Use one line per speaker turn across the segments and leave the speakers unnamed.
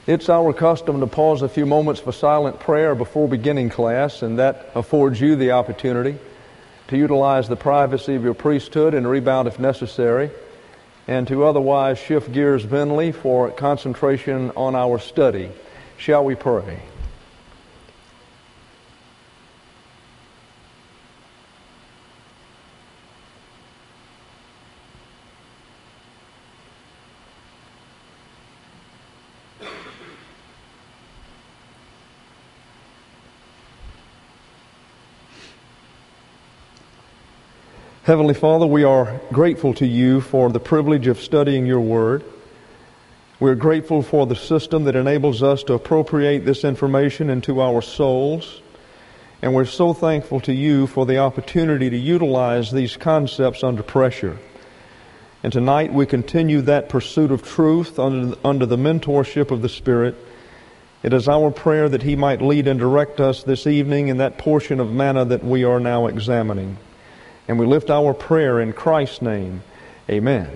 It's our custom to pause a few moments for silent prayer before beginning class, and that affords you the opportunity to utilize the privacy of your priesthood and rebound if necessary, and to otherwise shift gears mentally for concentration on our study. Shall we pray? Heavenly Father, we are grateful to you for the privilege of studying your Word. We're grateful for the system that enables us to appropriate this information into our souls. And we're so thankful to you for the opportunity to utilize these concepts under pressure. And tonight we continue that pursuit of truth under the mentorship of the Spirit. It is our prayer that He might lead and direct us this evening in that portion of manna that we are now examining. And we lift our prayer in Christ's name. Amen.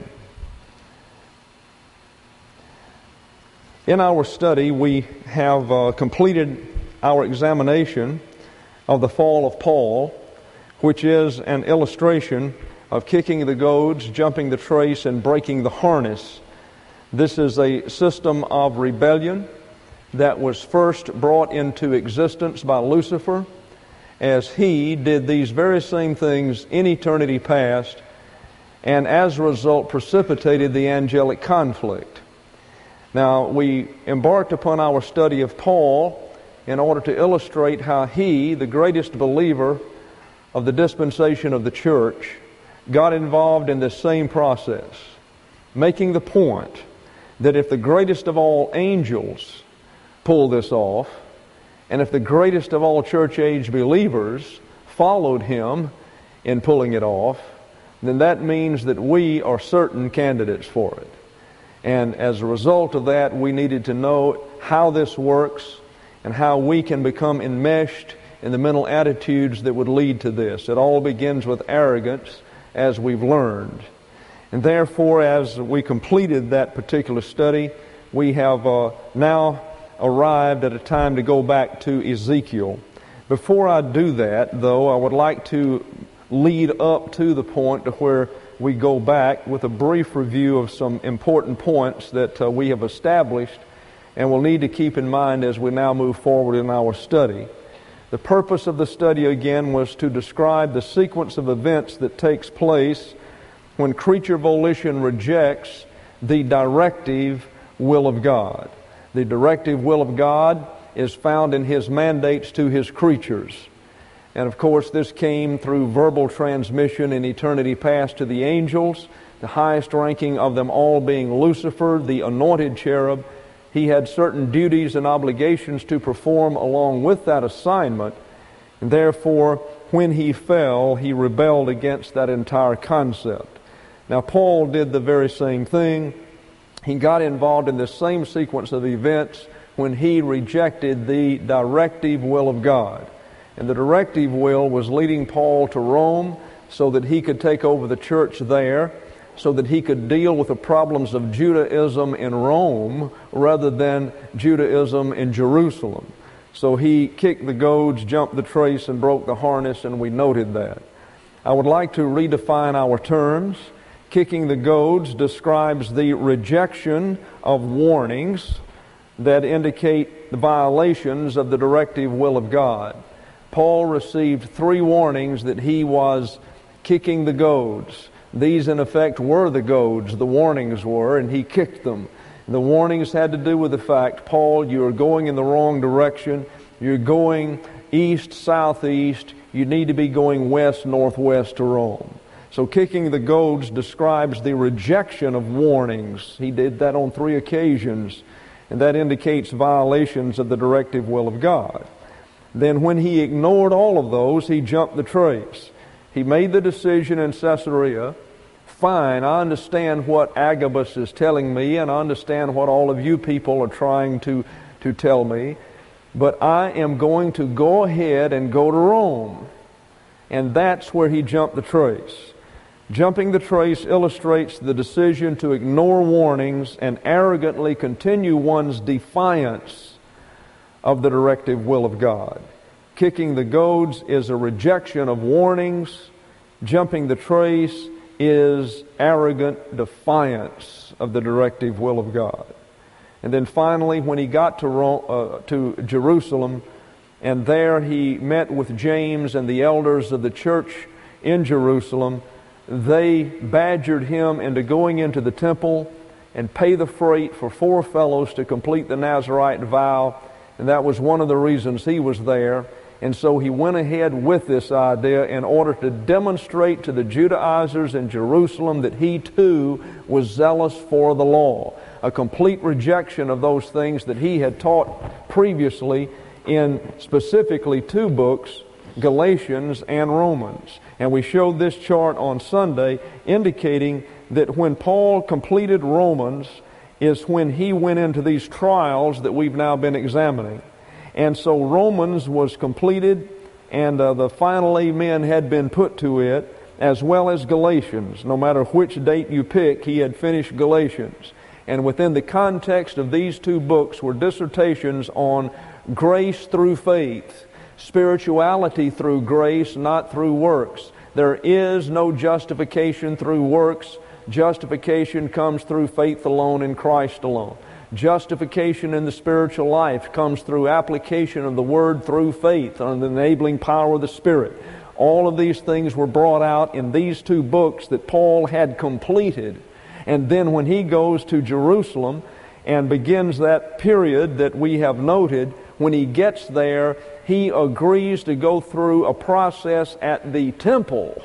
In our study, we have completed our examination of the fall of Paul, which is an illustration of kicking the goads, jumping the trace, and breaking the harness. This is a system of rebellion that was first brought into existence by Lucifer, as he did these very same things in eternity past, and as a result precipitated the angelic conflict. Now, we embarked upon our study of Paul in order to illustrate how he, the greatest believer of the dispensation of the church, got involved in this same process, making the point that if the greatest of all angels pulled this off, and if the greatest of all church-age believers followed him in pulling it off, then that means that we are certain candidates for it. And as a result of that, we needed to know how this works and how we can become enmeshed in the mental attitudes that would lead to this. It all begins with arrogance, as we've learned. And therefore, as we completed that particular study, we have now arrived at a time to go back to Ezekiel. Before I do that, though, I would like to lead up to the point to where we go back with a brief review of some important points that we have established and will need to keep in mind as we now move forward in our study. The purpose of the study, again, was to describe the sequence of events that takes place when creature volition rejects the directive will of God. The directive will of God is found in His mandates to His creatures. And of course, this came through verbal transmission in eternity past to the angels, the highest ranking of them all being Lucifer, the anointed cherub. He had certain duties and obligations to perform along with that assignment. And therefore, when he fell, he rebelled against that entire concept. Now, Paul did the very same thing. He got involved in the same sequence of events when he rejected the directive will of God. And the directive will was leading Paul to Rome so that he could take over the church there, so that he could deal with the problems of Judaism in Rome rather than Judaism in Jerusalem. So he kicked the goads, jumped the trace, and broke the harness, and we noted that. I would like to redefine our terms. Kicking the goads describes the rejection of warnings that indicate the violations of the directive will of God. Paul received 3 warnings that he was kicking the goads. These, in effect, were the goads, the warnings were, and he kicked them. The warnings had to do with the fact, Paul, you are going in the wrong direction. You're going east, southeast. You need to be going west, northwest to Rome. So kicking the goads describes the rejection of warnings. He did that on 3 occasions, and that indicates violations of the directive will of God. Then when he ignored all of those, he jumped the trace. He made the decision in Caesarea, fine, I understand what Agabus is telling me, and I understand what all of you people are trying to tell me, but I am going to go ahead and go to Rome. And that's where he jumped the trace. Jumping the trace illustrates the decision to ignore warnings and arrogantly continue one's defiance of the directive will of God. Kicking the goads is a rejection of warnings. Jumping the trace is arrogant defiance of the directive will of God. And then finally, when he got to Jerusalem, and there he met with James and the elders of the church in Jerusalem, they badgered him into going into the temple and pay the freight for 4 fellows to complete the Nazirite vow. And that was one of the reasons he was there. And so he went ahead with this idea in order to demonstrate to the Judaizers in Jerusalem that he too was zealous for the law. A complete rejection of those things that he had taught previously in specifically 2 books, Galatians and Romans. And we showed this chart on Sunday indicating that when Paul completed Romans is when he went into these trials that we've now been examining. And so Romans was completed, and the final amen had been put to it, as well as Galatians. No matter which date you pick, he had finished Galatians. And within the context of these 2 books were dissertations on grace through faith, spirituality through grace, not through works. There is no justification through works. Justification comes through faith alone in Christ alone. Justification in the spiritual life comes through application of the Word through faith on the enabling power of the Spirit. All of these things were brought out in these 2 books that Paul had completed. And then when he goes to Jerusalem and begins that period that we have noted, when he gets there, he agrees to go through a process at the temple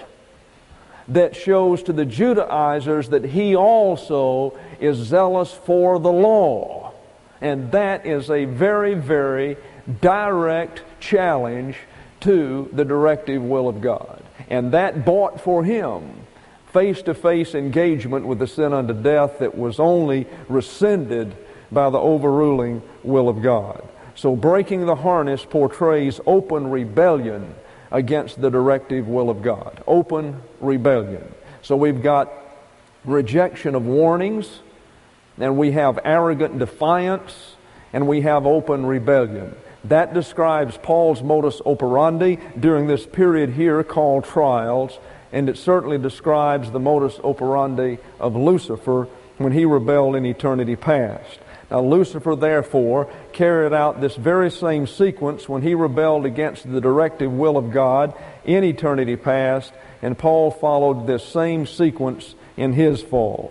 that shows to the Judaizers that he also is zealous for the law. And that is a very, very direct challenge to the directive will of God. And that bought for him face-to-face engagement with the sin unto death that was only rescinded by the overruling will of God. So breaking the harness portrays open rebellion against the directive will of God. Open rebellion. So we've got rejection of warnings, and we have arrogant defiance, and we have open rebellion. That describes Paul's modus operandi during this period here called trials, and it certainly describes the modus operandi of Lucifer when he rebelled in eternity past. Now Lucifer, therefore, carried out this very same sequence when he rebelled against the directive will of God in eternity past, and Paul followed this same sequence in his fall.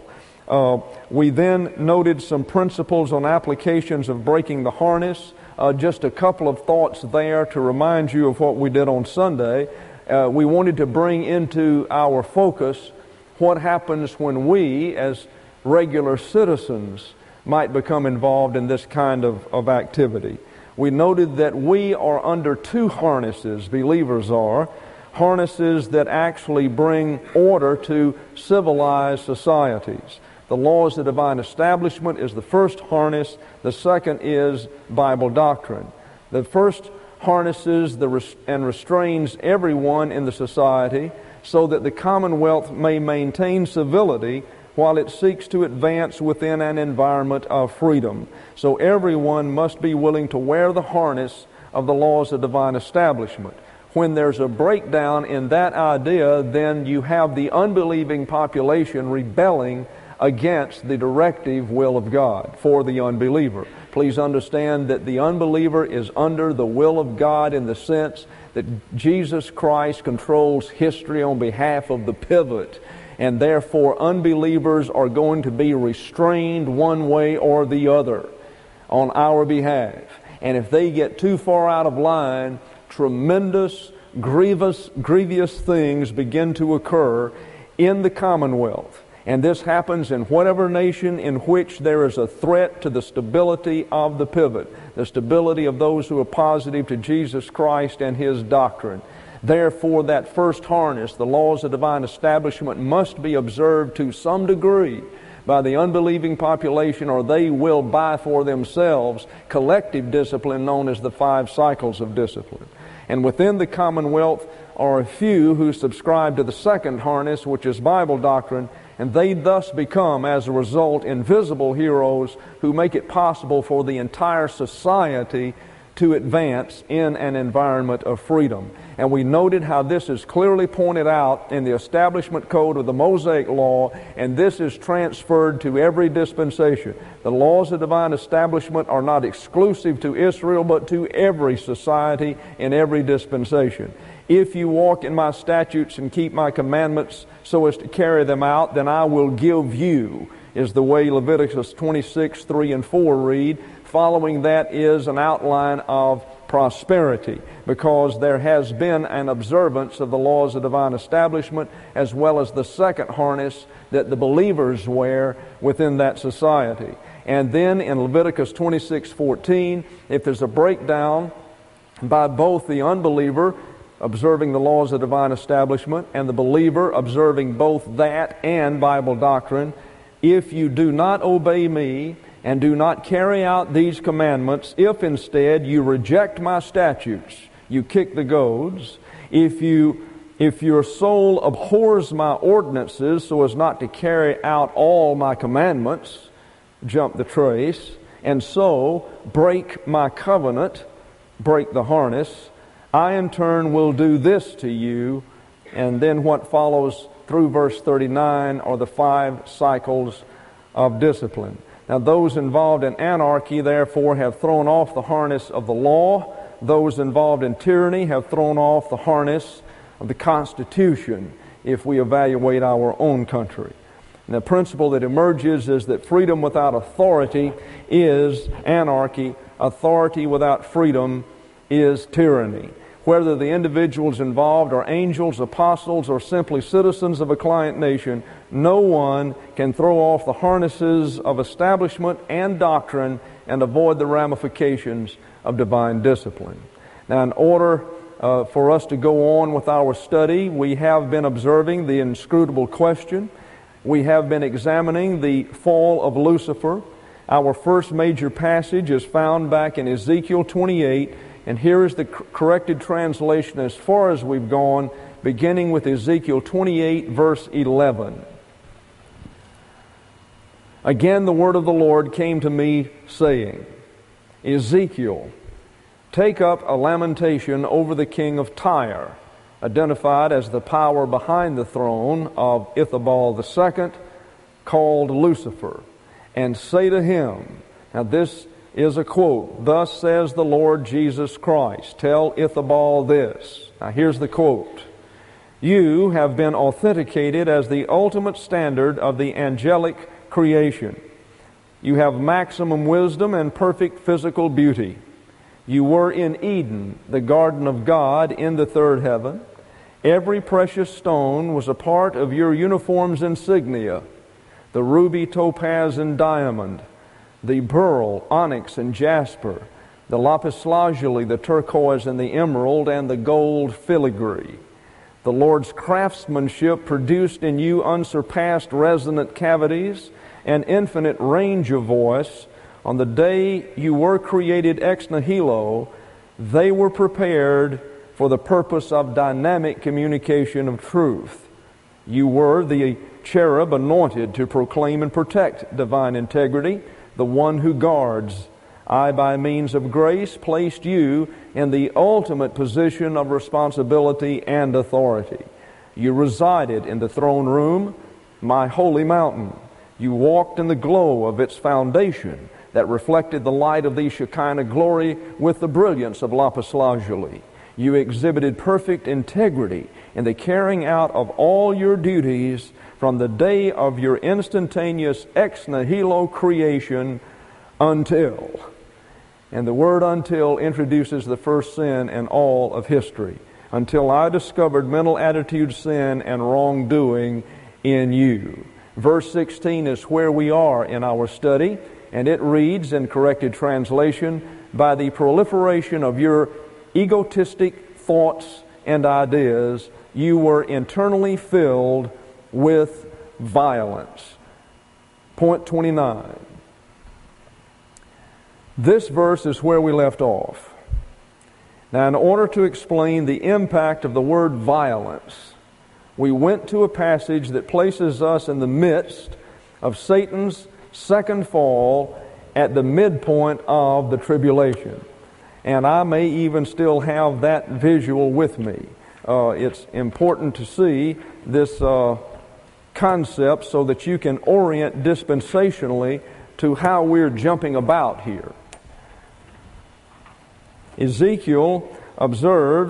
We then noted some principles on applications of breaking the harness. Just a couple of thoughts there to remind you of what we did on Sunday. We wanted to bring into our focus what happens when we, as regular citizens, might become involved in this kind of activity. We noted that we are under 2 harnesses, believers are, harnesses that actually bring order to civilized societies. The laws of divine establishment is the first harness. The second is Bible doctrine. The first harnesses and restrains everyone in the society so that the commonwealth may maintain civility while it seeks to advance within an environment of freedom. So everyone must be willing to wear the harness of the laws of divine establishment. When there's a breakdown in that idea, then you have the unbelieving population rebelling against the directive will of God for the unbeliever. Please understand that the unbeliever is under the will of God in the sense that Jesus Christ controls history on behalf of the pivot, and therefore unbelievers are going to be restrained one way or the other on our behalf. And if they get too far out of line, tremendous, grievous things begin to occur in the commonwealth. And this happens in whatever nation in which there is a threat to the stability of the pivot, the stability of those who are positive to Jesus Christ and His doctrine. Therefore, that first harness, the laws of divine establishment, must be observed to some degree by the unbelieving population, or they will buy for themselves collective discipline known as the 5 cycles of discipline. And within the commonwealth are a few who subscribe to the second harness, which is Bible doctrine, and they thus become, as a result, invisible heroes who make it possible for the entire society to advance in an environment of freedom. And we noted how this is clearly pointed out in the establishment code of the Mosaic Law, and this is transferred to every dispensation. The laws of divine establishment are not exclusive to Israel, but to every society in every dispensation. If you walk in my statutes and keep my commandments so as to carry them out, then I will give you, is the way Leviticus 26, 3 and 4 read. Following that is an outline of prosperity, because there has been an observance of the laws of divine establishment, as well as the second harness that the believers wear within that society. And then in Leviticus 26:14, if there's a breakdown by both the unbeliever observing the laws of divine establishment and the believer observing both that and Bible doctrine, if you do not obey me and do not carry out these commandments, if instead you reject my statutes, you kick the goads, if your soul abhors my ordinances so as not to carry out all my commandments, jump the trace, and so break my covenant, break the harness, I in turn will do this to you. And then what follows through verse 39 are the 5 cycles of discipline. Now those involved in anarchy therefore have thrown off the harness of the law. Those involved in tyranny have thrown off the harness of the Constitution, if we evaluate our own country. And the principle that emerges is that freedom without authority is anarchy. Authority without freedom is tyranny. Whether the individuals involved are angels, apostles, or simply citizens of a client nation, no one can throw off the harnesses of establishment and doctrine and avoid the ramifications of divine discipline. Now, in order for us to go on with our study, we have been observing the inscrutable question. We have been examining the fall of Lucifer. Our first major passage is found back in Ezekiel 28, and here is the corrected translation as far as we've gone, beginning with Ezekiel 28, verse 11. Again, the word of the Lord came to me, saying, Ezekiel, take up a lamentation over the king of Tyre, identified as the power behind the throne of Ithabal II, called Lucifer, and say to him, now this is a quote, thus says the Lord Jesus Christ, tell Ithabal this. Now here's the quote. You have been authenticated as the ultimate standard of the angelic creation. You have maximum wisdom and perfect physical beauty. You were in Eden, the garden of God in the third heaven. Every precious stone was a part of your uniform's insignia, the ruby, topaz, and diamond, the beryl, onyx, and jasper, the lapis lazuli, the turquoise, and the emerald, and the gold filigree. The Lord's craftsmanship produced in you unsurpassed resonant cavities and infinite range of voice. On the day you were created ex nihilo, they were prepared for the purpose of dynamic communication of truth. You were the cherub anointed to proclaim and protect divine integrity, the one who guards. I, by means of grace, placed you in the ultimate position of responsibility and authority. You resided in the throne room, my holy mountain. You walked in the glow of its foundation that reflected the light of the Shekinah glory with the brilliance of lapis lazuli. You exhibited perfect integrity in the carrying out of all your duties from the day of your instantaneous ex nihilo creation until. And the word until introduces the first sin in all of history. Until I discovered mental attitude sin and wrongdoing in you. Verse 16 is where we are in our study, and it reads in corrected translation, by the proliferation of your egotistic thoughts and ideas, you were internally filled with violence. Point 29. This verse is where we left off. Now, in order to explain the impact of the word violence, we went to a passage that places us in the midst of Satan's second fall at the midpoint of the tribulation. And I may even still have that visual with me. It's important to see this concept so that you can orient dispensationally to how we're jumping about here. Ezekiel observes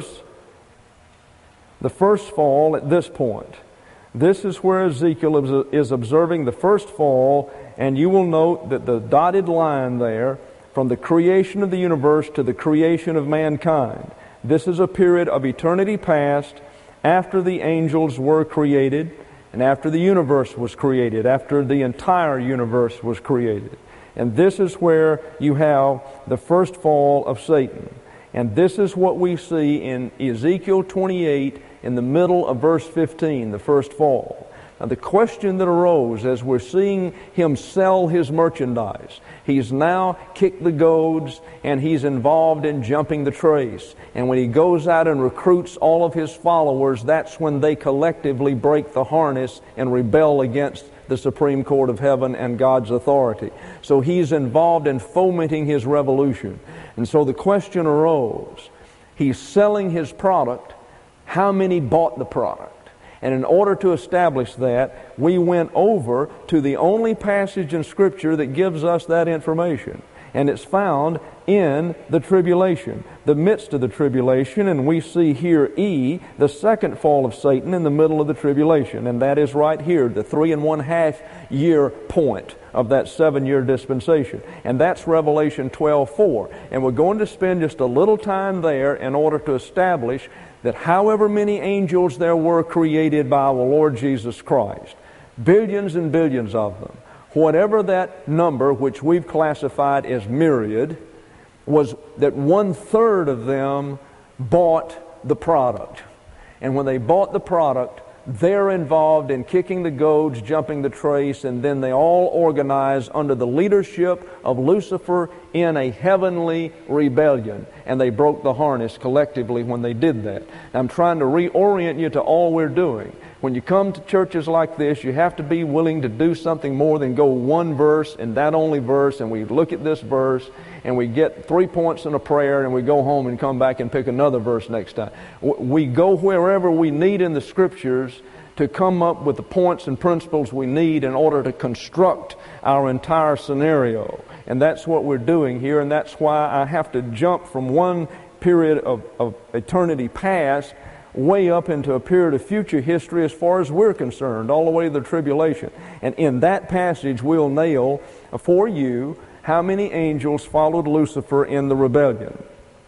the first fall at this point. This is where Ezekiel is observing the first fall, and you will note that the dotted line there, from the creation of the universe to the creation of mankind, this is a period of eternity past after the angels were created and after the universe was created, after the entire universe was created. And this is where you have the first fall of Satan. And this is what we see in Ezekiel 28 in the middle of verse 15, the first fall. Now, the question that arose as we're seeing him sell his merchandise, he's now kicked the goads and he's involved in jumping the trace. And when he goes out and recruits all of his followers, that's when they collectively break the harness and rebel against the Supreme Court of Heaven and God's authority. So he's involved in fomenting his revolution. And so the question arose, he's selling his product, how many bought the product? And in order to establish that, we went over to the only passage in Scripture that gives us that information. And it's found in the tribulation, the midst of the tribulation. And we see here E, the second fall of Satan, in the middle of the tribulation. And that is right here, the 3.5 year point of that 7-year dispensation. And that's Revelation 12:4. And we're going to spend just a little time there in order to establish that however many angels there were created by our Lord Jesus Christ, billions and billions of them, whatever that number, which we've classified as myriad, was that 1/3 of them bought the product. And when they bought the product, they're involved in kicking the goads, jumping the trace, and then they all organize under the leadership of Lucifer in a heavenly rebellion. And they broke the harness collectively when they did that. I'm trying to reorient you to all we're doing. When you come to churches like this, you have to be willing to do something more than go one verse and that only verse, and we look at this verse and we get 3 points in a prayer and we go home and come back and pick another verse next time. We go wherever we need in the Scriptures to come up with the points and principles we need in order to construct our entire scenario. And that's what we're doing here, and that's why I have to jump from one period of eternity past way up into a period of future history as far as we're concerned, all the way to the tribulation. And in that passage, we'll nail for you how many angels followed Lucifer in the rebellion.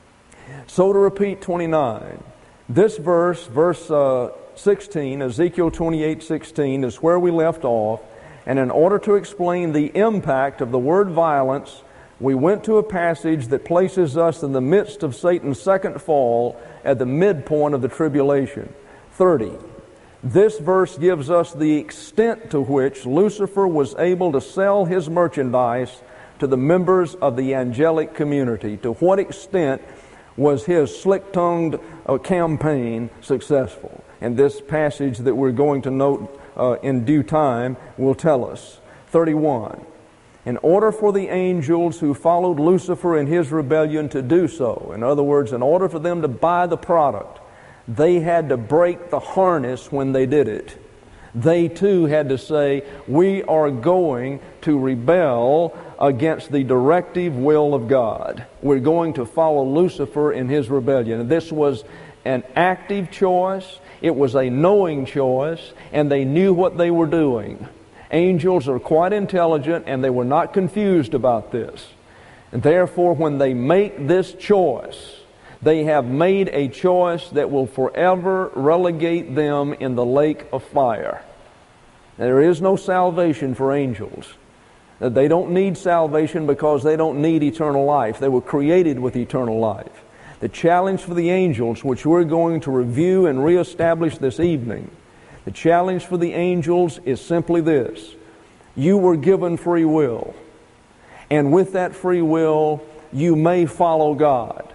So to repeat 29, this verse 16, Ezekiel 28:16, is where we left off. And in order to explain the impact of the word violence, we went to a passage that places us in the midst of Satan's second fall at the midpoint of the tribulation, 30. This verse gives us the extent to which Lucifer was able to sell his merchandise to the members of the angelic community. To what extent was his slick-tongued campaign successful? And this passage that we're going to note in due time will tell us. 31. In order for the angels who followed Lucifer in his rebellion to do so, in other words, in order for them to buy the product, they had to break the harness when they did it. They too had to say, we are going to rebel against the directive will of God. We're going to follow Lucifer in his rebellion. And this was an active choice. It was a knowing choice, and they knew what they were doing. Angels are quite intelligent, and they were not confused about this. And therefore, when they make this choice, they have made a choice that will forever relegate them in the lake of fire. There is no salvation for angels. They don't need salvation because they don't need eternal life. They were created with eternal life. The challenge for the angels, which we're going to review and reestablish this evening, the challenge for the angels is simply this. You were given free will. And with that free will, you may follow God.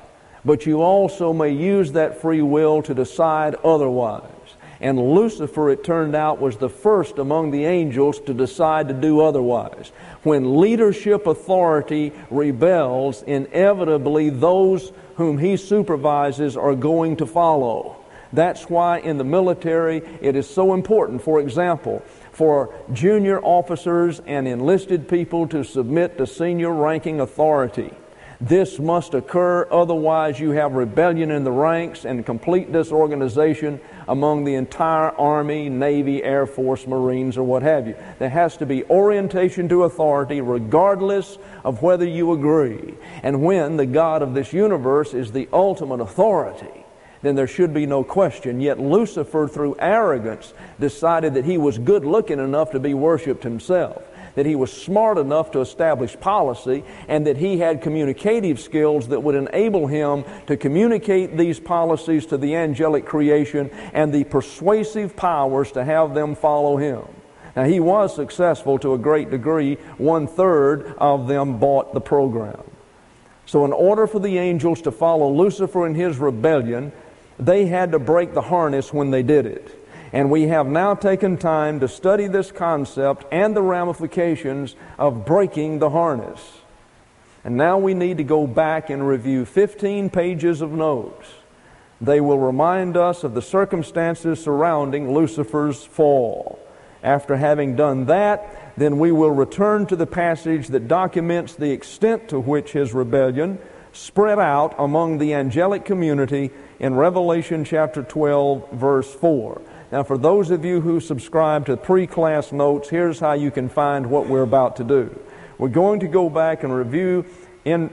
but you also may use that free will to decide otherwise. And Lucifer, it turned out, was the first among the angels to decide to do otherwise. When leadership authority rebels, inevitably those whom he supervises are going to follow. That's why in the military it is so important, for example, for junior officers and enlisted people to submit to senior ranking authority. This must occur, otherwise you have rebellion in the ranks and complete disorganization among the entire Army, Navy, Air Force, Marines, or what have you. There has to be orientation to authority regardless of whether you agree. And when the God of this universe is the ultimate authority, then there should be no question. Yet Lucifer, through arrogance, decided that he was good looking enough to be worshipped himself, that he was smart enough to establish policy, and that he had communicative skills that would enable him to communicate these policies to the angelic creation and the persuasive powers to have them follow him. Now, he was successful to a great degree. 1/3 of them bought the program. So in order for the angels to follow Lucifer in his rebellion, they had to break the harness when they did it. And we have now taken time to study this concept and the ramifications of breaking the harness. And now we need to go back and review 15 pages of notes. They will remind us of the circumstances surrounding Lucifer's fall. After having done that, then we will return to the passage that documents the extent to which his rebellion spread out among the angelic community in Revelation chapter 12, verse 4. Now, for those of you who subscribe to pre-class notes, here's how you can find what we're about to do. We're going to go back and review in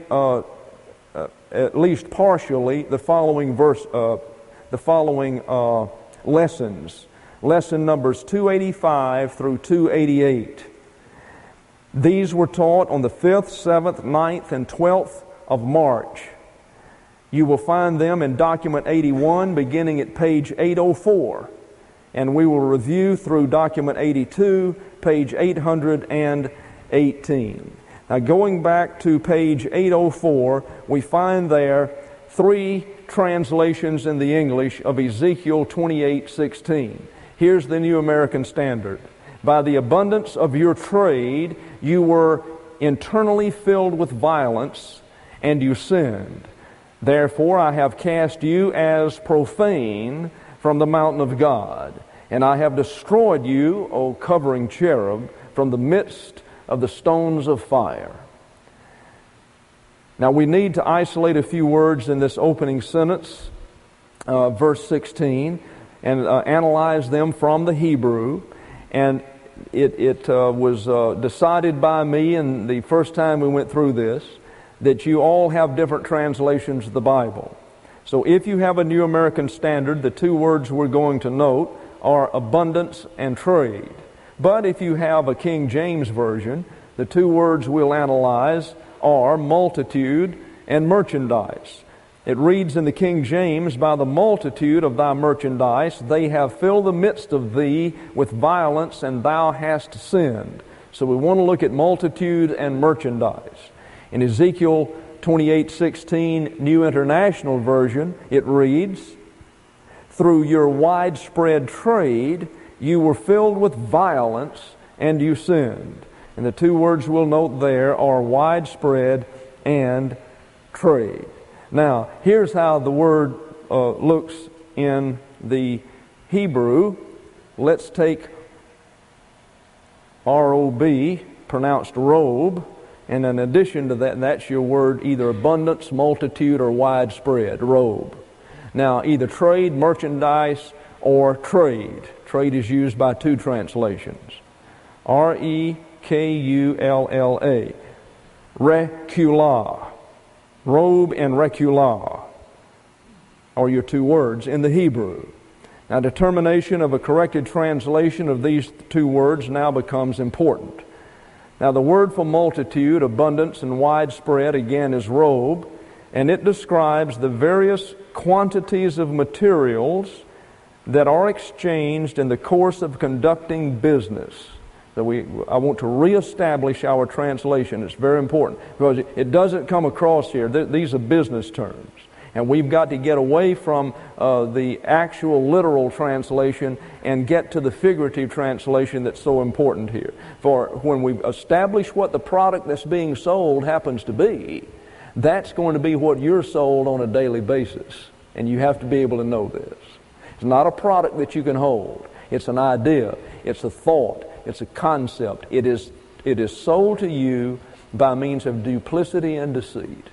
at least partially the following lessons. Lesson numbers 285 through 288. These were taught on the 5th, 7th, 9th, and 12th of March. You will find them in document 81 beginning at page 804. And we will review through document 82, page 818. Now, going back to page 804, we find there 3 translations in the English of Ezekiel 28:16. Here's the New American Standard. By the abundance of your trade, you were internally filled with violence, and you sinned. Therefore, I have cast you as profane from the mountain of God, and I have destroyed you, O covering cherub, from the midst of the stones of fire. Now we need to isolate a few words in this opening sentence, verse 16, and analyze them from the Hebrew. And it was decided by me, and the first time we went through this, that you all have different translations of the Bible. So if you have a New American Standard, the 2 words we're going to note are abundance and trade. But if you have a King James Version, the 2 words we'll analyze are multitude and merchandise. It reads in the King James, by the multitude of thy merchandise they have filled the midst of thee with violence, and thou hast sinned. So we want to look at multitude and merchandise. In Ezekiel 28:16, New International Version, it reads, through your widespread trade, you were filled with violence, and you sinned. And the 2 words we'll note there are widespread and trade. Now, here's how the word looks in the Hebrew. Let's take R-O-B, pronounced robe, and in addition to that, that's your word, either abundance, multitude, or widespread, robe. Now, either trade, merchandise, or trade. Trade is used by 2 translations. R-E-K-U-L-L-A. Recula. Robe and recula are your 2 words in the Hebrew. Now, determination of a corrected translation of these 2 words now becomes important. Now, the word for multitude, abundance, and widespread, again, is robe, and it describes the various quantities of materials that are exchanged in the course of conducting business. So I want to reestablish our translation. It's very important because it doesn't come across here. These are business terms. And we've got to get away from the actual literal translation and get to the figurative translation that's so important here. For when we establish what the product that's being sold happens to be, that's going to be what you're sold on a daily basis. And you have to be able to know this. It's not a product that you can hold. It's an idea. It's a thought. It's a concept. It is sold to you by means of duplicity and deceit.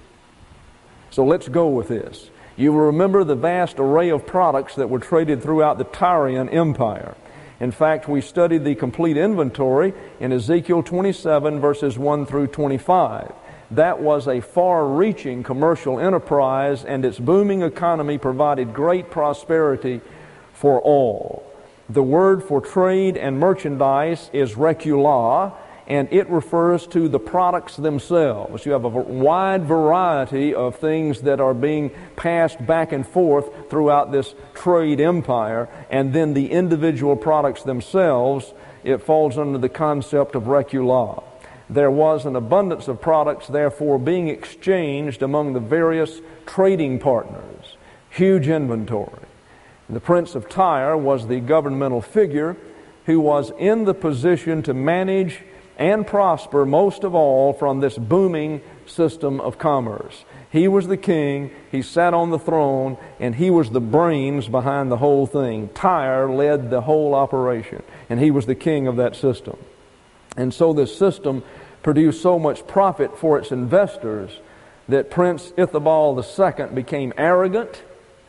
So let's go with this. You will remember the vast array of products that were traded throughout the Tyrian Empire. In fact, we studied the complete inventory in Ezekiel 27, verses 1 through 25. That was a far-reaching commercial enterprise, and its booming economy provided great prosperity for all. The word for trade and merchandise is rekula, and it refers to the products themselves. You have a wide variety of things that are being passed back and forth throughout this trade empire, and then the individual products themselves, it falls under the concept of rekula. There was an abundance of products, therefore, being exchanged among the various trading partners. Huge inventory. The Prince of Tyre was the governmental figure who was in the position to manage and prosper most of all from this booming system of commerce. He was the king, he sat on the throne, and he was the brains behind the whole thing. Tyre led the whole operation, and he was the king of that system. And so this system produced so much profit for its investors that Prince Ithobal II became arrogant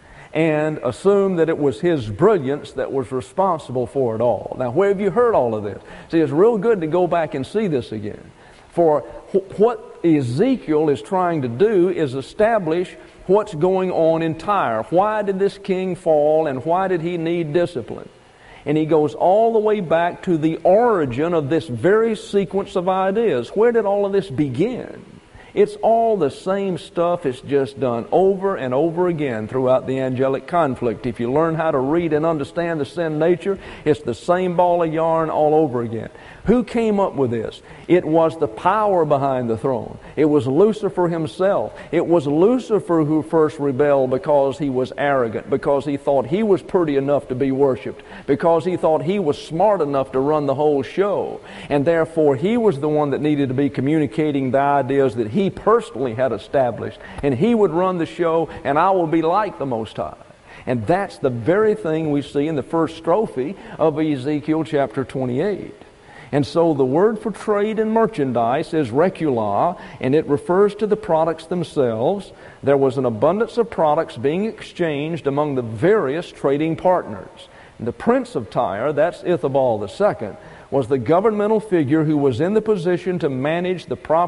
and assumed that it was his brilliance that was responsible for it all. Now, where have you heard all of this? See, it's real good to go back and see this again. For what Ezekiel is trying to do is establish what's going on in Tyre. Why did this king fall, and why did he need discipline? And he goes all the way back to the origin of this very sequence of ideas. Where did all of this begin? It's all the same stuff. It's just done over and over again throughout the angelic conflict. If you learn how to read and understand the sin nature, it's the same ball of yarn all over again. Who came up with this? It was the power behind the throne. It was Lucifer himself. It was Lucifer who first rebelled because he was arrogant, because he thought he was pretty enough to be worshipped, because he thought he was smart enough to run the whole show. And therefore, he was the one that needed to be communicating the ideas that he personally had established. And he would run the show, and I will be like the Most High. And that's the very thing we see in the first strophe of Ezekiel chapter 28. And so the word for trade and merchandise is rekula, and it refers to the products themselves. There was an abundance of products being exchanged among the various trading partners. And the Prince of Tyre, that's Ithobal II, was the governmental figure who was in the position to manage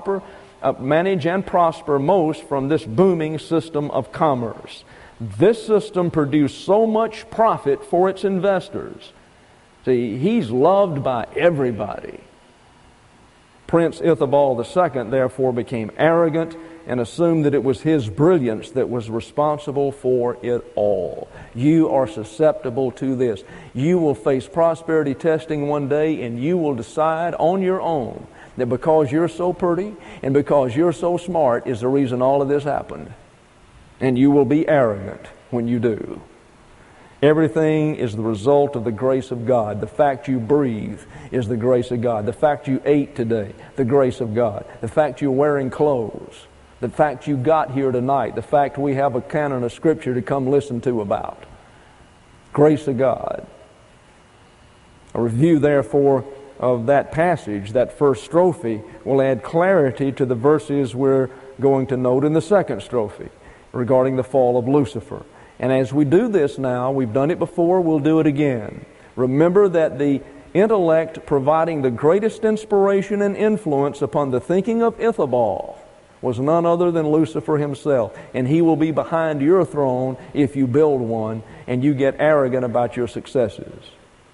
and prosper most from this booming system of commerce. This system produced so much profit for its investors. See, he's loved by everybody. Prince Ithobal II, therefore, became arrogant and assumed that it was his brilliance that was responsible for it all. You are susceptible to this. You will face prosperity testing one day, and you will decide on your own that because you're so pretty and because you're so smart is the reason all of this happened. And you will be arrogant when you do. Everything is the result of the grace of God. The fact you breathe is the grace of God. The fact you ate today, the grace of God. The fact you're wearing clothes. The fact you got here tonight. The fact we have a canon of Scripture to come listen to about. Grace of God. A review, therefore, of that passage, that first strophe, will add clarity to the verses we're going to note in the second strophe regarding the fall of Lucifer. And as we do this now, we've done it before, we'll do it again. Remember that the intellect providing the greatest inspiration and influence upon the thinking of Ithobal was none other than Lucifer himself. And he will be behind your throne if you build one and you get arrogant about your successes.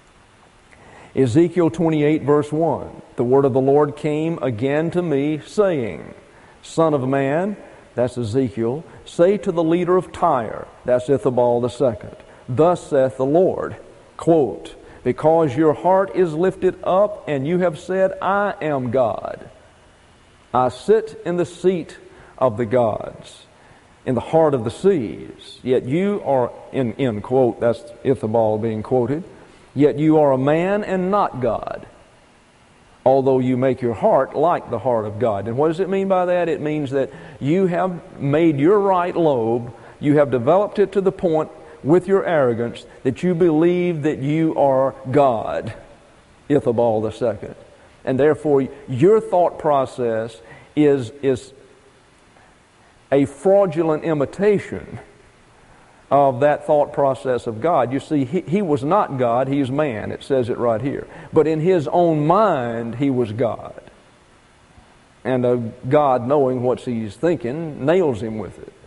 Ezekiel 28 verse 1, the word of the Lord came again to me, saying, Son of man, that's Ezekiel, say to the leader of Tyre, that's Ithobal II, thus saith the Lord, quote, because your heart is lifted up, and you have said, I am God. I sit in the seat of the gods. in the heart of the seas. Yet you are, in quote, that's Ithobal being quoted, yet you are a man and not God, although you make your heart like the heart of God. And what does it mean by that? It means that you have made your right lobe, you have developed it to the point with your arrogance that you believe that you are God, Ithobal II. And therefore, your thought process is a fraudulent imitation of that thought process of God. You see, he was not God, he's man. It says it right here. But in his own mind, he was God. And God, knowing what he's thinking, nails him with it.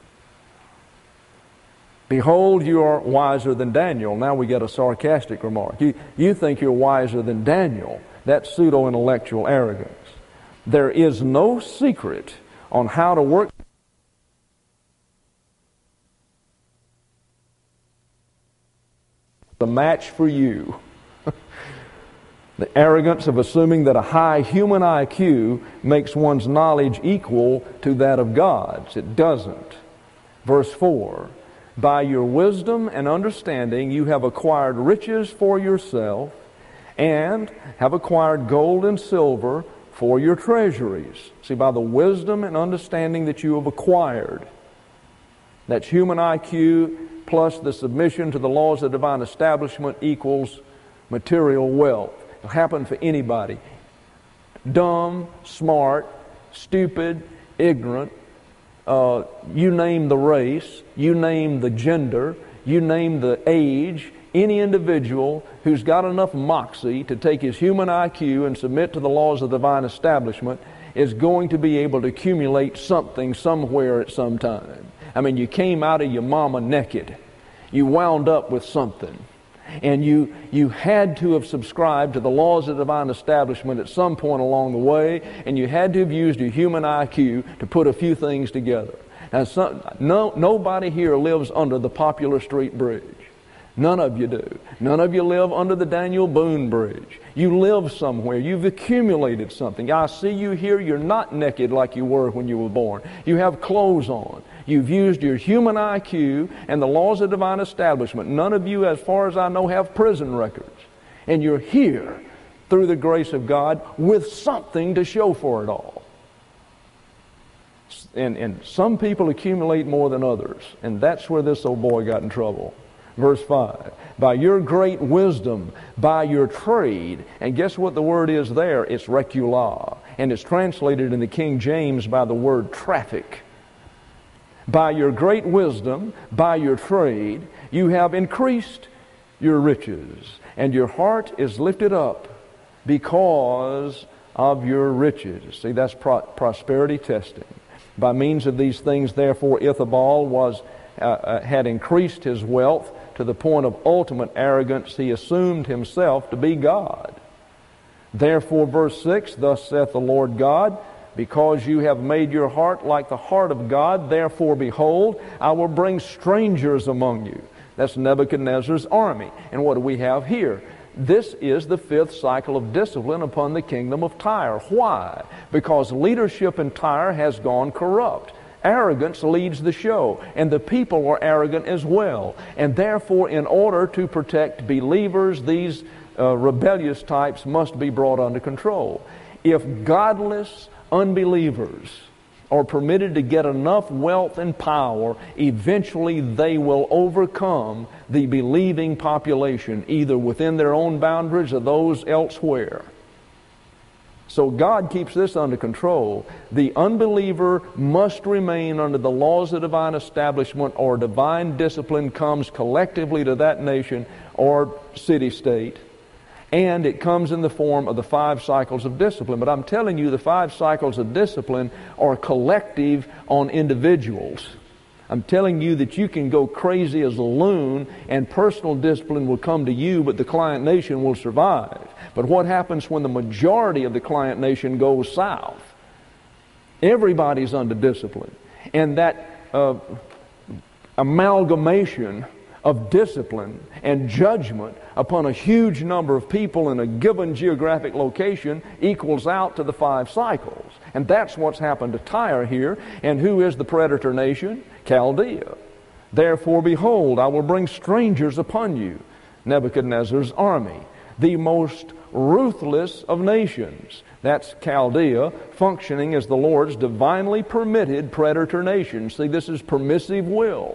Behold, you are wiser than Daniel. Now we get a sarcastic remark. You think you're wiser than Daniel. That's pseudo-intellectual arrogance. There is no secret on how to work the match for you. The arrogance of assuming that a high human IQ makes one's knowledge equal to that of God's. It doesn't. Verse 4, by your wisdom and understanding you have acquired riches for yourself and have acquired gold and silver for your treasuries. See, by the wisdom and understanding that you have acquired, that's human IQ plus the submission to the laws of divine establishment equals material wealth. It'll happen for anybody. Dumb, smart, stupid, ignorant, you name the race, you name the gender, you name the age, any individual who's got enough moxie to take his human IQ and submit to the laws of the divine establishment is going to be able to accumulate something somewhere at some time. I mean, you came out of your mama naked. You wound up with something. And you had to have subscribed to the laws of the divine establishment at some point along the way, and you had to have used your human IQ to put a few things together. Now, nobody here lives under the Popular Street Bridge. None of you do. None of you live under the Daniel Boone Bridge. You live somewhere. You've accumulated something. I see you here. You're not naked like you were when you were born. You have clothes on. You've used your human IQ and the laws of divine establishment. None of you, as far as I know, have prison records. And you're here through the grace of God with something to show for it all. And some people accumulate more than others. And that's where this old boy got in trouble. Verse 5, by your great wisdom, by your trade, and guess what the word is there? It's recula, and it's translated in the King James by the word traffic. By your great wisdom, by your trade, you have increased your riches, and your heart is lifted up because of your riches. See, that's prosperity testing. By means of these things, therefore, Ithobal had increased his wealth to the point of ultimate arrogance. He assumed himself to be God. Therefore, verse 6, thus saith the Lord God, because you have made your heart like the heart of God, therefore, behold, I will bring strangers among you. That's Nebuchadnezzar's army. And what do we have here? This is the fifth cycle of discipline upon the kingdom of Tyre. Why? Because leadership in Tyre has gone corrupt. Arrogance leads the show, and the people are arrogant as well. And therefore, in order to protect believers, these rebellious types must be brought under control. If godless unbelievers are permitted to get enough wealth and power, eventually they will overcome the believing population, either within their own boundaries or those elsewhere. So God keeps this under control. The unbeliever must remain under the laws of divine establishment, or divine discipline comes collectively to that nation or city-state. And it comes in the form of the 5 cycles of discipline. But I'm telling you, the 5 cycles of discipline are collective on individuals. I'm telling you that you can go crazy as a loon and personal discipline will come to you, but the client nation will survive. But what happens when the majority of the client nation goes south? Everybody's under discipline. And that amalgamation of discipline and judgment upon a huge number of people in a given geographic location equals out to the 5 cycles. And that's what's happened to Tyre here. And who is the predator nation? Chaldea. Therefore, behold, I will bring strangers upon you, Nebuchadnezzar's army, the most ruthless of nations. That's Chaldea, functioning as the Lord's divinely permitted predator nation. See, this is permissive will.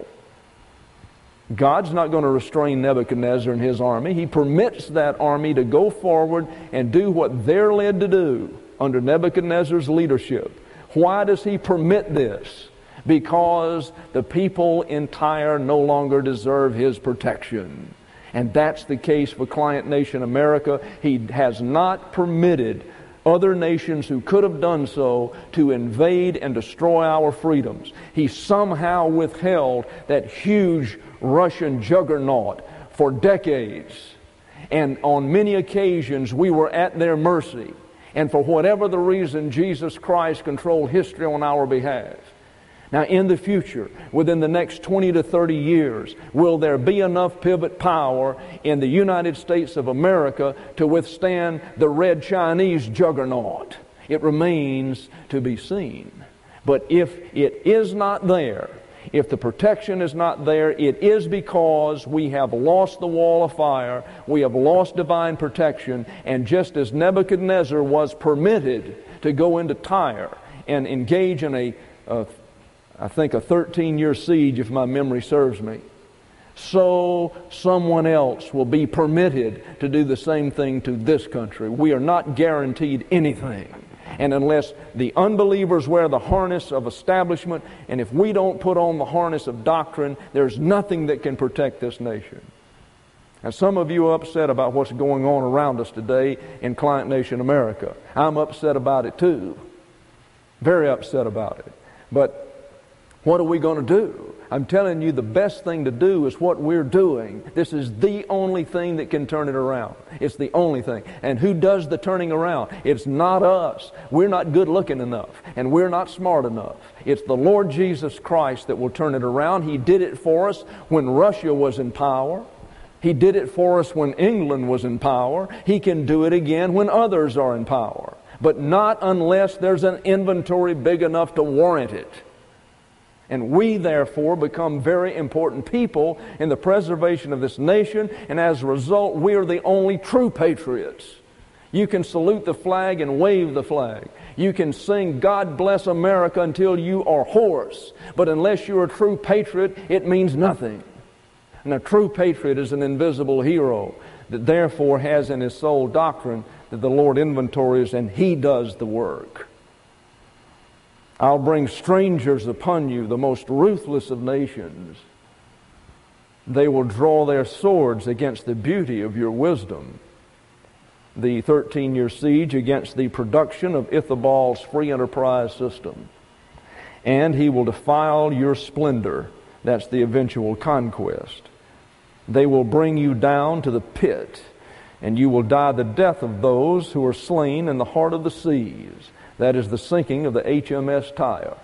God's not going to restrain Nebuchadnezzar and his army. He permits that army to go forward and do what they're led to do under Nebuchadnezzar's leadership. Why does he permit this? Because the people in Tyre no longer deserve his protection. And that's the case for client nation America. He has not permitted other nations who could have done so to invade and destroy our freedoms. He somehow withheld that huge Russian juggernaut for decades. And on many occasions we were at their mercy. And for whatever the reason, Jesus Christ controlled history on our behalf. Now, in the future, within the next 20 to 30 years, will there be enough pivot power in the United States of America to withstand the Red Chinese juggernaut? It remains to be seen. But if it is not there, if the protection is not there, it is because we have lost the wall of fire, we have lost divine protection, and just as Nebuchadnezzar was permitted to go into Tyre and engage in I think a 13-year siege, if my memory serves me, so someone else will be permitted to do the same thing to this country. We are not guaranteed anything. And unless the unbelievers wear the harness of establishment, and if we don't put on the harness of doctrine, there's nothing that can protect this nation. And some of you are upset about what's going on around us today in client nation America. I'm upset about it too. Very upset about it. But what are we going to do? I'm telling you, the best thing to do is what we're doing. This is the only thing that can turn it around. It's the only thing. And who does the turning around? It's not us. We're not good looking enough, and we're not smart enough. It's the Lord Jesus Christ that will turn it around. He did it for us when Russia was in power. He did it for us when England was in power. He can do it again when others are in power. But not unless there's an inventory big enough to warrant it. And we, therefore, become very important people in the preservation of this nation, and as a result, we are the only true patriots. You can salute the flag and wave the flag. You can sing God Bless America until you are hoarse, but unless you're a true patriot, it means nothing. And a true patriot is an invisible hero that therefore has in his soul doctrine that the Lord inventories and He does the work. I'll bring strangers upon you, the most ruthless of nations. They will draw their swords against the beauty of your wisdom. The 13-year siege against the production of Ithabal's free enterprise system. And he will defile your splendor. That's the eventual conquest. They will bring you down to the pit, and you will die the death of those who are slain in the heart of the seas. That is the sinking of the HMS Tyre.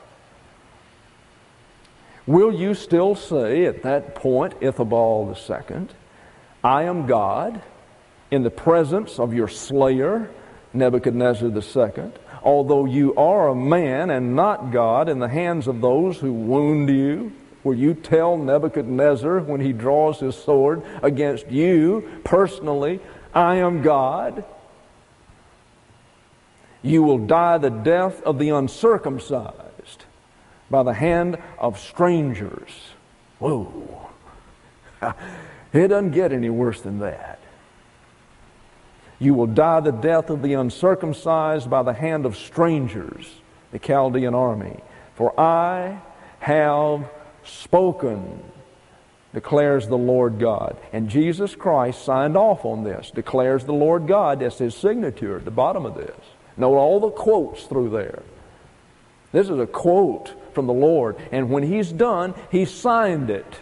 Will you still say at that point, Ithabal II, I am God in the presence of your slayer, Nebuchadnezzar II, although you are a man and not God in the hands of those who wound you? Will you tell Nebuchadnezzar when he draws his sword against you personally, I am God? You will die the death of the uncircumcised by the hand of strangers. Whoa. It doesn't get any worse than that. You will die the death of the uncircumcised by the hand of strangers, the Chaldean army. For I have spoken, declares the Lord God. And Jesus Christ signed off on this, declares the Lord God. That's His signature at the bottom of this. Note all the quotes through there. This is a quote from the Lord. And when He's done, He signed it.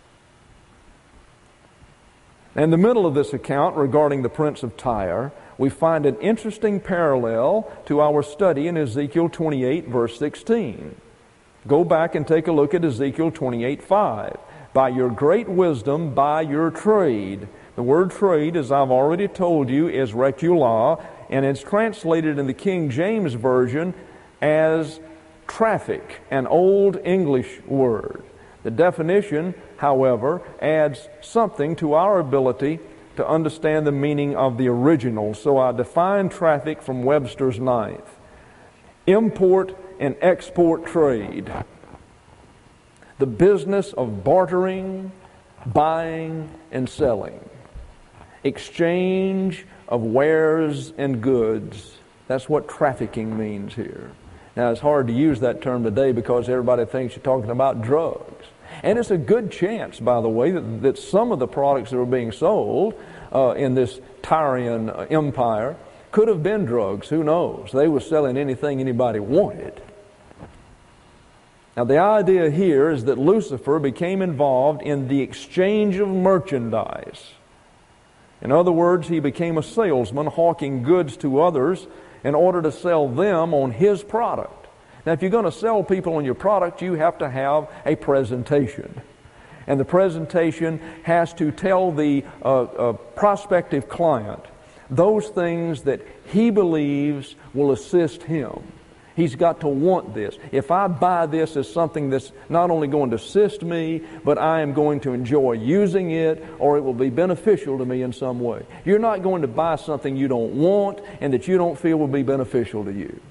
In the middle of this account regarding the prince of Tyre, we find an interesting parallel to our study in Ezekiel 28, verse 16. Go back and take a look at Ezekiel 28:5. by your great wisdom, by your trade. The word trade, as I've already told you, is rekula, and it's translated in the King James Version as traffic, an old English word. The definition, however, adds something to our ability to understand the meaning of the original. So I define traffic from Webster's Ninth. Import and export trade. The business of bartering, buying, and selling. Exchange of wares and goods. That's what trafficking means here. Now, it's hard to use that term today because everybody thinks you're talking about drugs. And it's a good chance, by the way, that some of the products that were being sold in this Tyrian empire could have been drugs. Who knows? They were selling anything anybody wanted. Now, the idea here is that Lucifer became involved in the exchange of merchandise. In other words, he became a salesman hawking goods to others in order to sell them on his product. Now, if you're going to sell people on your product, you have to have a presentation. And the presentation has to tell the prospective client those things that he believes will assist him. He's got to want this. If I buy this as something that's not only going to assist me, but I am going to enjoy using it, or it will be beneficial to me in some way. You're not going to buy something you don't want and that you don't feel will be beneficial to you.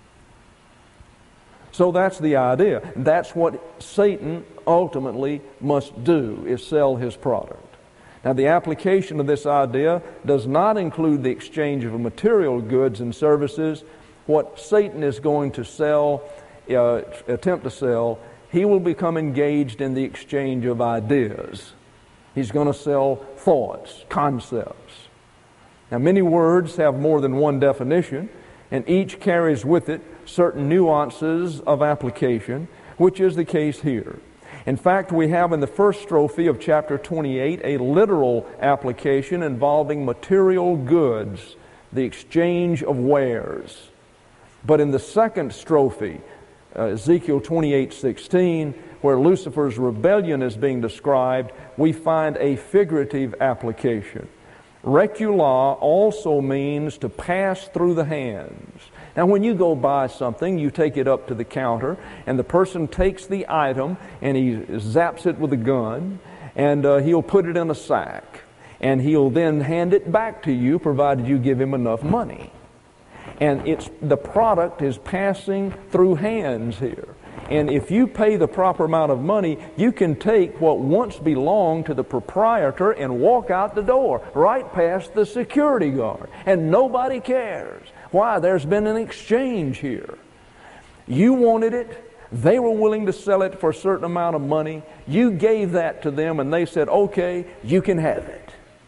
So that's the idea. That's what Satan ultimately must do, is sell his product. Now, the application of this idea does not include the exchange of material goods and services. What Satan is going to sell, attempt to sell, he will become engaged in the exchange of ideas. He's going to sell thoughts, concepts. Now, many words have more than one definition, and each carries with it certain nuances of application, which is the case here. In fact, we have in the first strophe of chapter 28 a literal application involving material goods, the exchange of wares. But in the second strophe, Ezekiel 28:16, where Lucifer's rebellion is being described, we find a figurative application. Recula also means to pass through the hands. Now, when you go buy something, you take it up to the counter, and the person takes the item, and he zaps it with a gun, and he'll put it in a sack, and he'll then hand it back to you, provided you give him enough money. And the product is passing through hands here. And if you pay the proper amount of money, you can take what once belonged to the proprietor and walk out the door, right past the security guard. And nobody cares. Why? There's been an exchange here. You wanted it. They were willing to sell it for a certain amount of money. You gave that to them, and they said, okay, you can have it.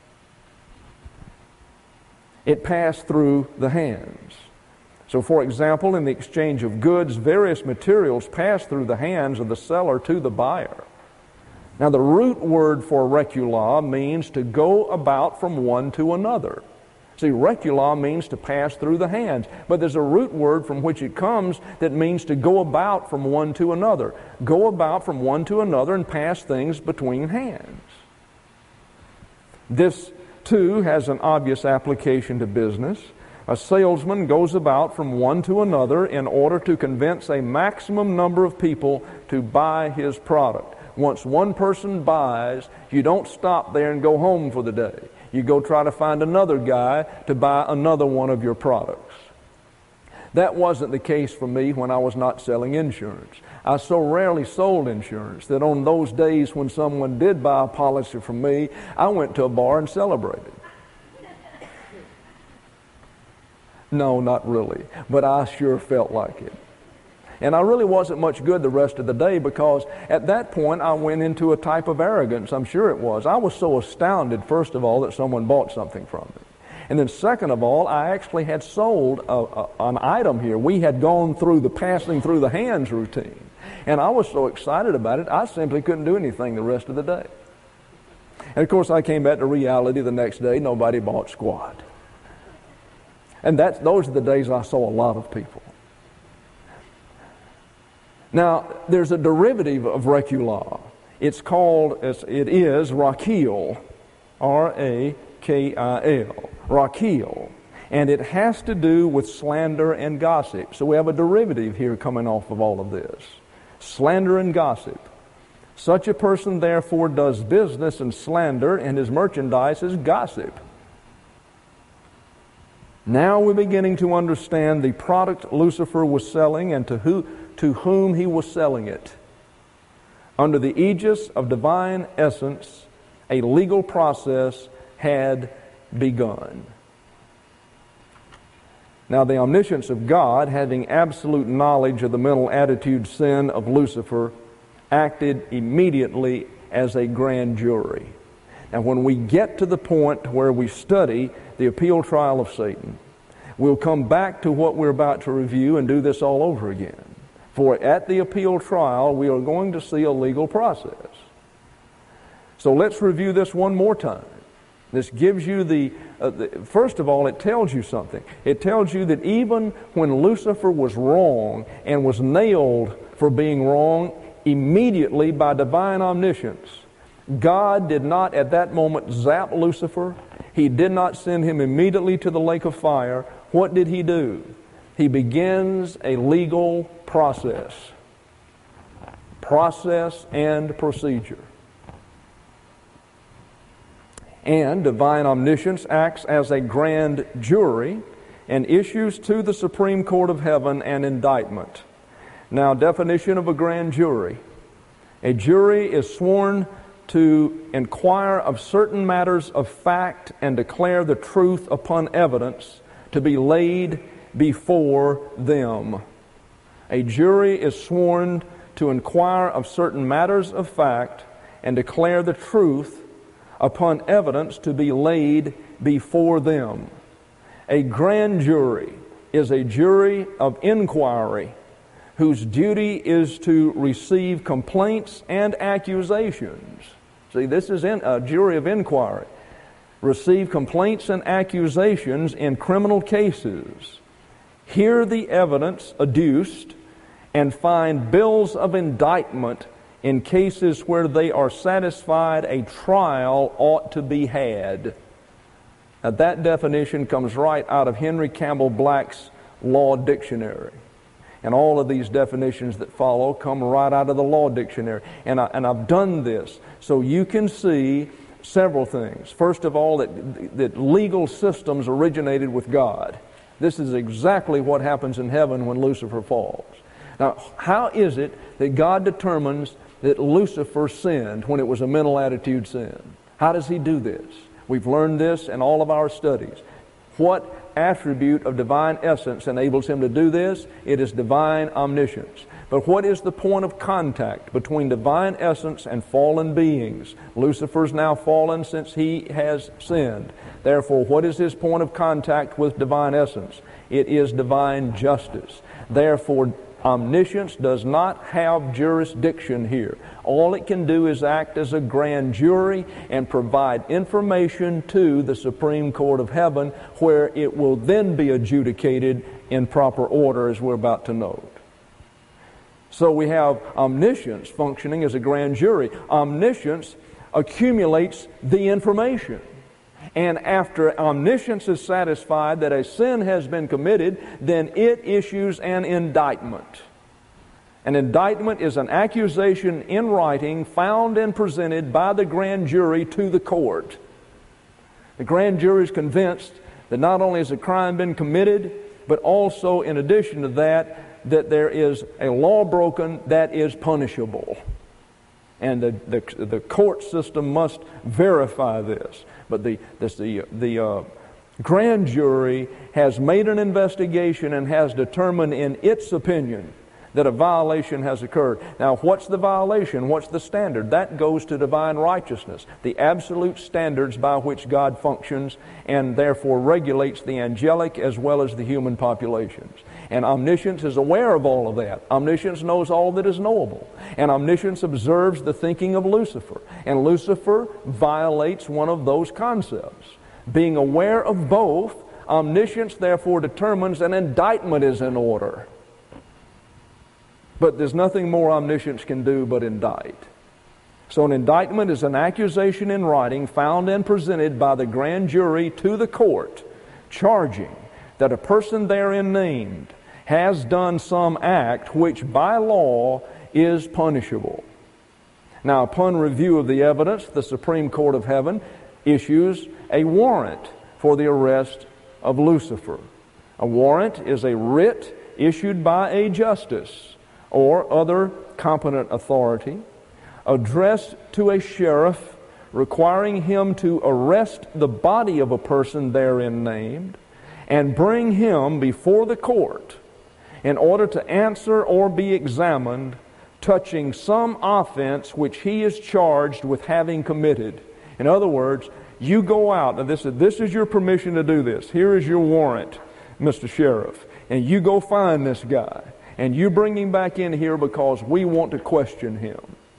It passed through the hands. So, for example, in the exchange of goods, various materials pass through the hands of the seller to the buyer. Now, the root word for recula means to go about from one to another. See, recula means to pass through the hands, but there's a root word from which it comes that means to go about from one to another. Go about from one to another and pass things between hands. This, too, has an obvious application to business. A salesman goes about from one to another in order to convince a maximum number of people to buy his product. Once one person buys, you don't stop there and go home for the day. You go try to find another guy to buy another one of your products. That wasn't the case for me when I was not selling insurance. I so rarely sold insurance that on those days when someone did buy a policy from me, I went to a bar and celebrated. No, not really, but I sure felt like it. And I really wasn't much good the rest of the day because at that point I went into a type of arrogance, I'm sure it was. I was so astounded, first of all, that someone bought something from me. And then second of all, I actually had sold an item here. We had gone through the passing through the hands routine. And I was so excited about it, I simply couldn't do anything the rest of the day. And of course I came back to reality the next day, nobody bought squat. And those are the days I saw a lot of people. Now, there's a derivative of recula. It is Rakil, R-A-K-I-L, Rakil. And it has to do with slander and gossip. So we have a derivative here coming off of all of this. Slander and gossip. Such a person therefore does business in slander, and his merchandise is gossip. Now we're beginning to understand the product Lucifer was selling and to whom he was selling it. Under the aegis of divine essence, a legal process had begun. Now the omniscience of God, having absolute knowledge of the mental attitude sin of Lucifer, acted immediately as a grand jury. Now when we get to the point where we study the appeal trial of Satan, we'll come back to what we're about to review and do this all over again. For at the appeal trial, we are going to see a legal process. So let's review this one more time. This gives you first of all, it tells you something. It tells you that even when Lucifer was wrong and was nailed for being wrong, immediately by divine omniscience, God did not at that moment zap Lucifer. He did not send him immediately to the lake of fire. What did he do? He begins a legal process. Process and procedure. And divine omniscience acts as a grand jury and issues to the Supreme Court of Heaven an indictment. Now, definition of a grand jury. A jury is sworn to inquire of certain matters of fact and declare the truth upon evidence to be laid before them. A jury is sworn to inquire of certain matters of fact and declare the truth upon evidence to be laid before them. A grand jury is a jury of inquiry whose duty is to receive complaints and accusations. See, this is a jury of inquiry. Receive complaints and accusations in criminal cases. Hear the evidence adduced and find bills of indictment in cases where they are satisfied a trial ought to be had. Now that definition comes right out of Henry Campbell Black's Law Dictionary. And all of these definitions that follow come right out of the Law Dictionary. And I've done this so you can see several things. First of all, that legal systems originated with God. This is exactly what happens in heaven when Lucifer falls. Now, how is it that God determines that Lucifer sinned when it was a mental attitude sin? How does he do this? We've learned this in all of our studies. What attribute of divine essence enables him to do this? It is divine omniscience. But what is the point of contact between divine essence and fallen beings? Lucifer's now fallen since he has sinned. Therefore, what is his point of contact with divine essence? It is divine justice. Therefore, omniscience does not have jurisdiction here. All it can do is act as a grand jury and provide information to the Supreme Court of Heaven, where it will then be adjudicated in proper order, as we're about to note. So we have omniscience functioning as a grand jury. Omniscience accumulates the information. And after omniscience is satisfied that a sin has been committed, then it issues an indictment. An indictment is an accusation in writing found and presented by the grand jury to the court. The grand jury is convinced that not only has a crime been committed, but also in addition to that there is a law broken that is punishable. And the court system must verify this. But the grand jury has made an investigation and has determined in its opinion that a violation has occurred. Now, what's the violation? What's the standard? That goes to divine righteousness, the absolute standards by which God functions and therefore regulates the angelic as well as the human populations. And omniscience is aware of all of that. Omniscience knows all that is knowable. And omniscience observes the thinking of Lucifer. And Lucifer violates one of those concepts. Being aware of both, omniscience therefore determines an indictment is in order. But there's nothing more omniscience can do but indict. So an indictment is an accusation in writing found and presented by the grand jury to the court, charging that a person therein named has done some act which by law is punishable. Now, upon review of the evidence, the Supreme Court of Heaven issues a warrant for the arrest of Lucifer. A warrant is a writ issued by a justice or other competent authority addressed to a sheriff, requiring him to arrest the body of a person therein named and bring him before the court in order to answer or be examined touching some offense which he is charged with having committed. In other words, you go out, and this is your permission to do this. Here is your warrant, Mr. Sheriff, and you go find this guy, and you bring him back in here because we want to question him.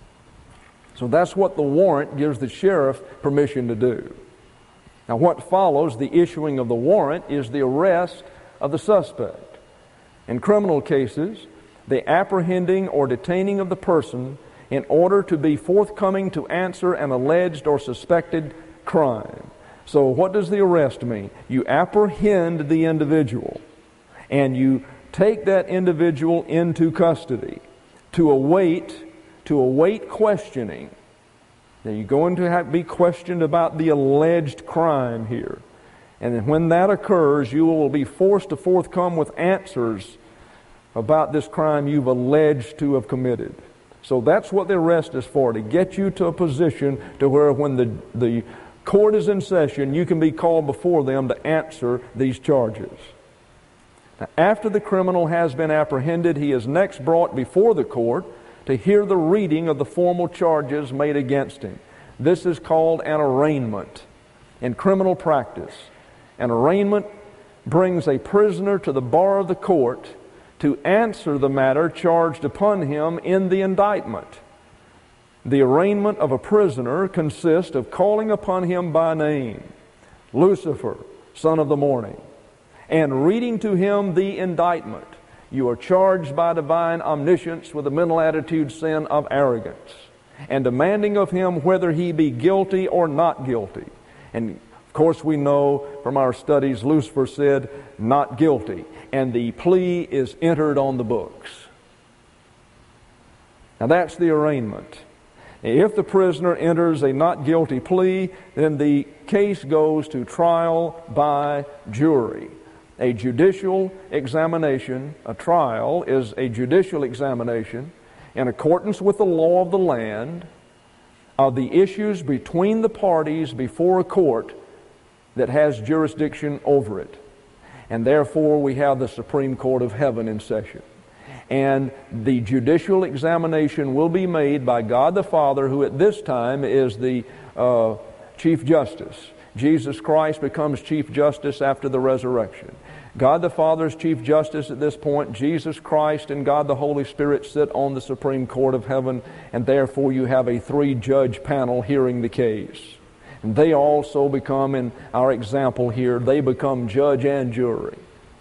So that's what the warrant gives the sheriff permission to do. Now what follows the issuing of the warrant is the arrest of the suspect. In criminal cases, the apprehending or detaining of the person in order to be forthcoming to answer an alleged or suspected crime. So what does the arrest mean? You apprehend the individual and you take that individual into custody to await questioning. Now you're going to be questioned about the alleged crime here. And then when that occurs, you will be forced to forthcome with answers about this crime you've alleged to have committed. So that's what the arrest is for, to get you to a position to where when the court is in session, you can be called before them to answer these charges. Now, after the criminal has been apprehended, he is next brought before the court to hear the reading of the formal charges made against him. This is called an arraignment in criminal practice. An arraignment brings a prisoner to the bar of the court to answer the matter charged upon him in the indictment. The arraignment of a prisoner consists of calling upon him by name, Lucifer, son of the morning, and reading to him the indictment. You are charged by divine omniscience with the mental attitude sin of arrogance, and demanding of him whether he be guilty or not guilty. And of course we know from our studies, Lucifer said, not guilty, and the plea is entered on the books. Now that's the arraignment. If the prisoner enters a not guilty plea, then the case goes to trial by jury. A judicial examination, a trial, is a judicial examination in accordance with the law of the land of the issues between the parties before a court that has jurisdiction over it. And therefore we have the Supreme Court of Heaven in session. And the judicial examination will be made by God the Father, who at this time is the Chief Justice. Jesus Christ becomes Chief Justice after the resurrection. God the Father is Chief Justice at this point. Jesus Christ and God the Holy Spirit sit on the Supreme Court of Heaven, and therefore you have a 3-judge panel hearing the case. And they also become, in our example here, they become judge and jury.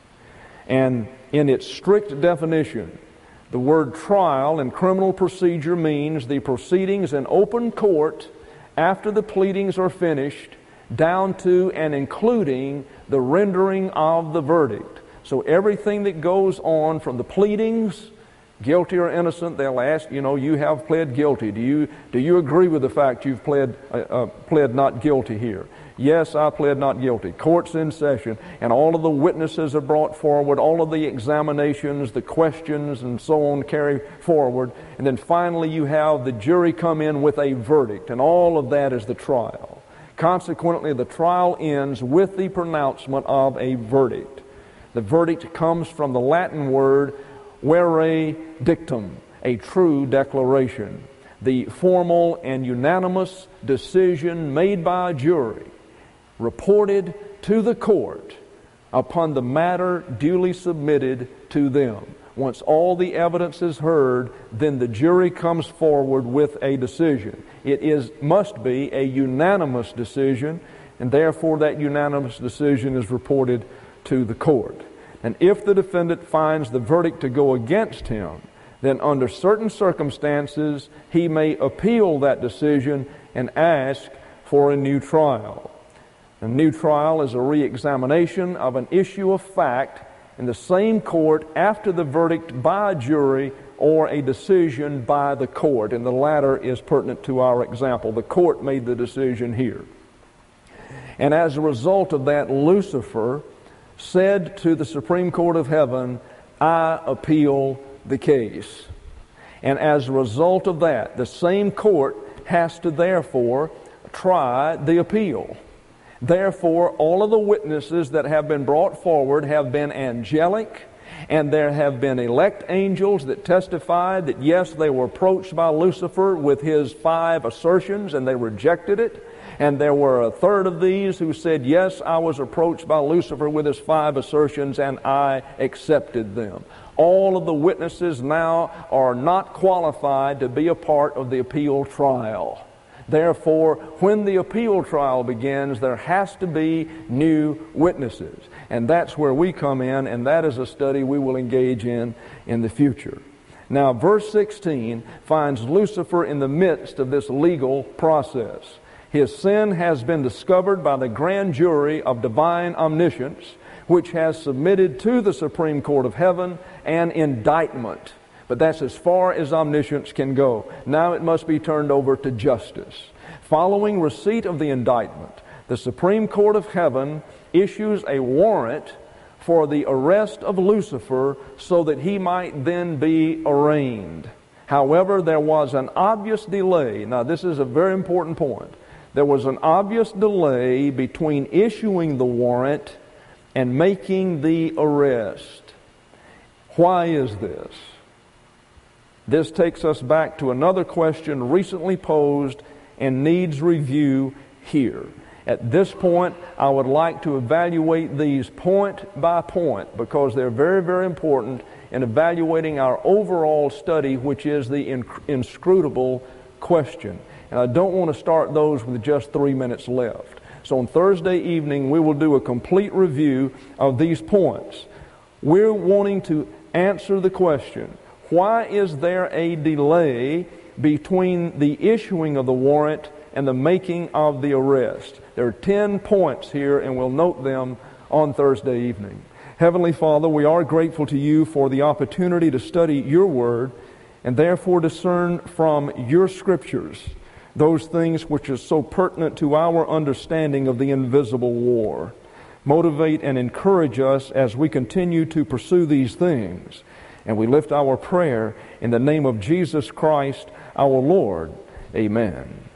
And in its strict definition, the word trial in criminal procedure means the proceedings in open court after the pleadings are finished, down to and including the rendering of the verdict. So everything that goes on from the pleadings, guilty or innocent, they'll ask, you have pled guilty. Do you agree with the fact you've pled not guilty here? Yes, I pled not guilty. Court's in session, and all of the witnesses are brought forward, all of the examinations, the questions, and so on carry forward. And then finally you have the jury come in with a verdict, and all of that is the trial. Consequently, the trial ends with the pronouncement of a verdict. The verdict comes from the Latin word vere dictum, a true declaration. The formal and unanimous decision made by a jury, reported to the court upon the matter duly submitted to them. Once all the evidence is heard, then the jury comes forward with a decision. It must be a unanimous decision, and therefore that unanimous decision is reported to the court. And if the defendant finds the verdict to go against him, then under certain circumstances he may appeal that decision and ask for a new trial. A new trial is a re-examination of an issue of fact in the same court after the verdict by a jury or a decision by the court. And the latter is pertinent to our example. The court made the decision here. And as a result of that, Lucifer said to the Supreme Court of Heaven, I appeal the case. And as a result of that, the same court has to therefore try the appeal. Therefore, all of the witnesses that have been brought forward have been angelic, and there have been elect angels that testified that yes, they were approached by Lucifer with his 5 assertions and they rejected it. And there were a third of these who said, yes, I was approached by Lucifer with his 5 assertions and I accepted them. All of the witnesses now are not qualified to be a part of the appeal trial. Therefore, when the appeal trial begins, there has to be new witnesses. And that's where we come in, and that is a study we will engage in the future. Now, verse 16 finds Lucifer in the midst of this legal process. His sin has been discovered by the grand jury of divine omniscience, which has submitted to the Supreme Court of Heaven an indictment. But that's as far as omniscience can go. Now it must be turned over to justice. Following receipt of the indictment, the Supreme Court of Heaven issues a warrant for the arrest of Lucifer so that he might then be arraigned. However, there was an obvious delay. Now this is a very important point. There was an obvious delay between issuing the warrant and making the arrest. Why is this? This takes us back to another question recently posed and needs review here. At this point, I would like to evaluate these point by point because they're very, very important in evaluating our overall study, which is the inscrutable question. And I don't want to start those with just 3 minutes left. So on Thursday evening, we will do a complete review of these points. We're wanting to answer the question, why is there a delay between the issuing of the warrant and the making of the arrest? There are 10 points here, and we'll note them on Thursday evening. Heavenly Father, we are grateful to you for the opportunity to study your word and therefore discern from your scriptures those things which are so pertinent to our understanding of the invisible war. Motivate and encourage us as we continue to pursue these things. And we lift our prayer in the name of Jesus Christ, our Lord. Amen.